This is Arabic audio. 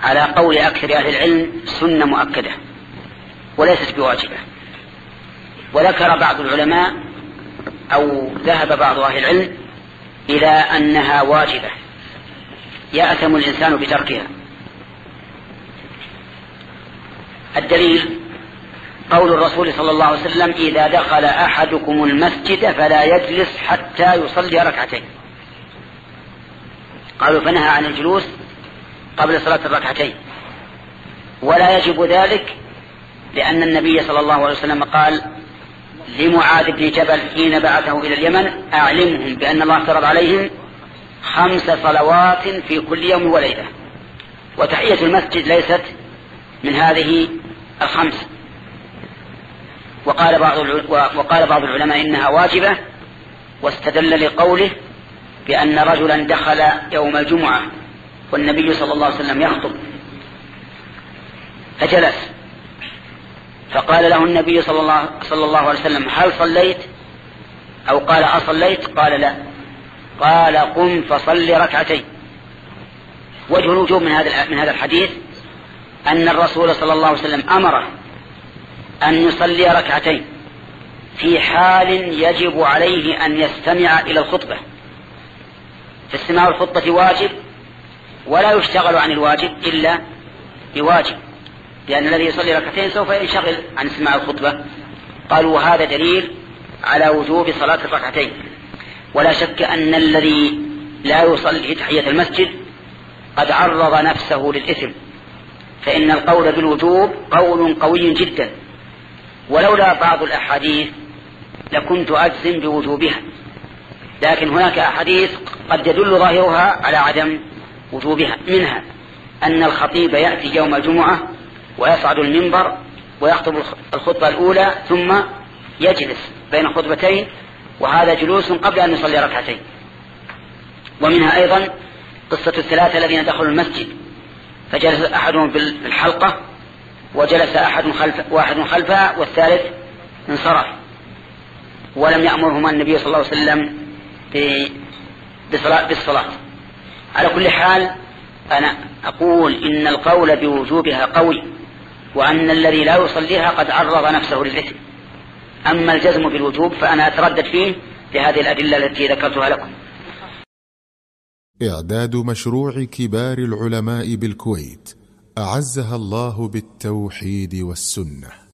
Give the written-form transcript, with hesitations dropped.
على قول أكثر أهل العلم سنة مؤكدة وليست بواجبة. وذكر بعض العلماء أو ذهب بعض أهل العلم إلى أنها واجبة يأثم الإنسان بتركها. الدليل قول الرسول صلى الله عليه وسلم: إذا دخل أحدكم المسجد فلا يجلس حتى يصلي ركعتين. قالوا فنهى عن الجلوس قبل صلاة الركعتين، ولا يجب ذلك لأن النبي صلى الله عليه وسلم قال لمعاذ بن جبل حين بعثه إلى اليمن: أعلمهم بأن الله افترض عليهم 5 صلوات في كل يوم وليلة، وتحية المسجد ليست من هذه ال5. وقال بعض العلماء إنها واجبة، واستدل لقوله بأن رجلا دخل يوم الجمعة والنبي صلى الله عليه وسلم يخطب فجلس، فقال له النبي صلى الله عليه وسلم: هل صليت؟ أو قال: أصليت؟ قال: لا. قال: قم فصل ركعتين. وجه الوجوب من هذا الحديث أن الرسول صلى الله عليه وسلم أمره أن يصلي ركعتين في حال يجب عليه أن يستمع إلى الخطبة، فاستماع الخطبة واجب ولا يشتغل عن الواجب إلا بواجب، لأن الذي يصلي ركعتين سوف ينشغل عن استماع الخطبة. قالوا وهذا دليل على وجوب صلاة الركعتين. ولا شك أن الذي لا يصلي تحية المسجد قد عرض نفسه للإثم، فإن القول بالوجوب قول قوي جدا، ولولا بعض الأحاديث لكنت أجزم بوجوبها، لكن هناك أحاديث قد يدل ظاهرها على عدم وجوبها. منها أن الخطيب يأتي يوم الجمعة ويصعد المنبر ويخطب الخطبة الأولى ثم يجلس بين خطبتين، وهذا جلوس قبل أن يصلي ركعتين. ومنها أيضا قصة ال3 الذين دخلوا المسجد فجلس أحدهم في الحلقة وجلس واحد خلفها والثالث انصرف، ولم يأمرهما النبي صلى الله عليه وسلم بالصلاة. على كل حال أنا أقول إن القول بوجوبها قوي، وأن الذي لا يصليها قد عرض نفسه للإثم. أما الجزم بالوجوب فأنا أتردد فيه لهذه الأدلة التي ذكرتها لكم. إعداد مشروع كبار العلماء بالكويت أعزها الله بالتوحيد والسنة.